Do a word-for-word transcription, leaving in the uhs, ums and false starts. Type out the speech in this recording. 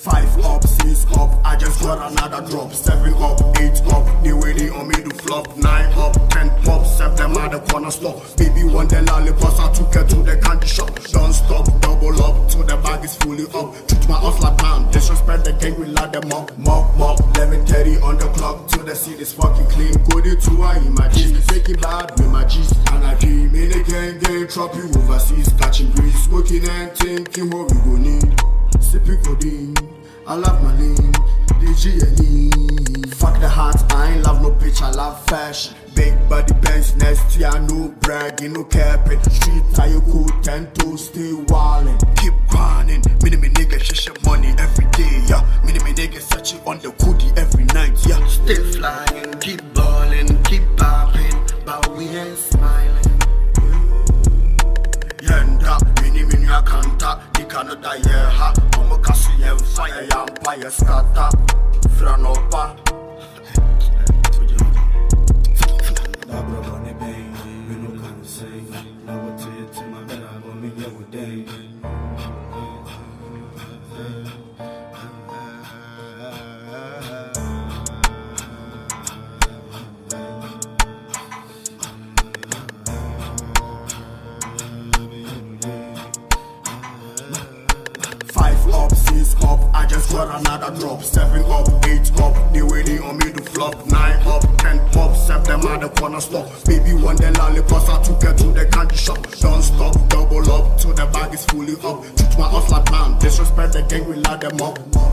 Five up, six up, I just got another drop. Seven up, eight up, they waiting on me to flop. Nine up, ten pop, seven them at the corner store. Baby want the lollipops, I took her to the candy shop. Don't stop, double up, till the bag is fully up. Treat my house like bam, disrespect the gang, we lock them up. Mop, mop, eleven thirty on the clock, till the scene is fucking clean. Go to two, I in my G's, taking bad with my G's. And I dream in the gang, gang, trap you overseas. Catching breeze, smoking and thinking what we gon' need. Sipping codeine, I love my lean, D G L E. Fuck the heart, I ain't love no bitch, I love fashion. Big body bands, next year, no bragging, no capping. Street tire cool, ten toes, stay wildin'. Keep grinding, mini me nigga, shisha money every day, yeah. Mini me nigga searching on the goodie every night, yeah. Stay flying, keep ballin', keep popping, but we ain't smiling. Yenda, mini mini a kanta, di Canada yeah ha. Omo kasi yen fire ya empire scatter. Franopa. I broke on the bang, we no kind of say. Now I tell you to my bed, I'm gonna be every day. Five up, six up, I just got another drop. Seven up, eight up, they waiting on me to flop. Nine up, ten pop, seven them at the corner store. Baby want the lollipops, I took her to the candy shop. Don't stop, double up, till the bag is fully up. Treat my house like bam, disrespect the gang, we lock them up.